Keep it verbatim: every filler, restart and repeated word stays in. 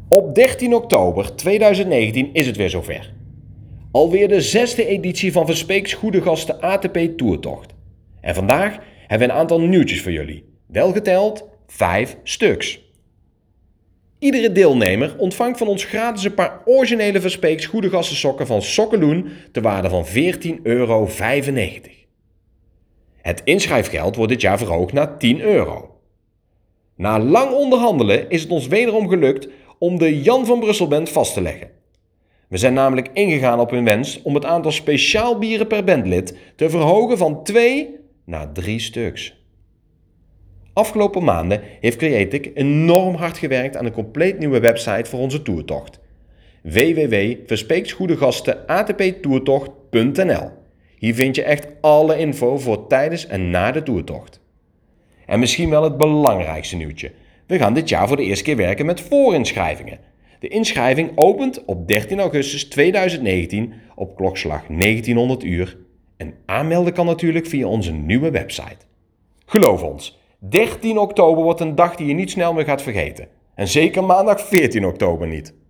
Op dertien oktober tweeduizend negentien is het weer zover. Alweer de zesde editie van Verspeeks Goede Gasten A T P Toertocht. En vandaag hebben we een aantal nieuwtjes voor jullie. Wel geteld vijf stuks. Iedere deelnemer ontvangt van ons gratis een paar originele Verspeeks Goede Gasten sokken van Sokkeloen ter waarde van veertien euro vijfennegentig. Het inschrijfgeld wordt dit jaar verhoogd naar tien euro. Na lang onderhandelen is het ons wederom gelukt om de Jan van Brussel Band vast te leggen. We zijn namelijk ingegaan op hun wens om het aantal speciaal bieren per bandlid te verhogen van twee naar drie stuks. Afgelopen maanden heeft Creatic enorm hard gewerkt aan een compleet nieuwe website voor onze toertocht. w w w punt verspeeksgoedegasten a t p toertocht punt n l. Hier vind je echt alle info voor tijdens en na de toertocht. En misschien wel het belangrijkste nieuwtje. We gaan dit jaar voor de eerste keer werken met voorinschrijvingen. De inschrijving opent op dertien augustus tweeduizend negentien op klokslag negentienhonderd uur. En aanmelden kan natuurlijk via onze nieuwe website. Geloof ons, dertien oktober wordt een dag die je niet snel meer gaat vergeten. En zeker maandag veertien oktober niet.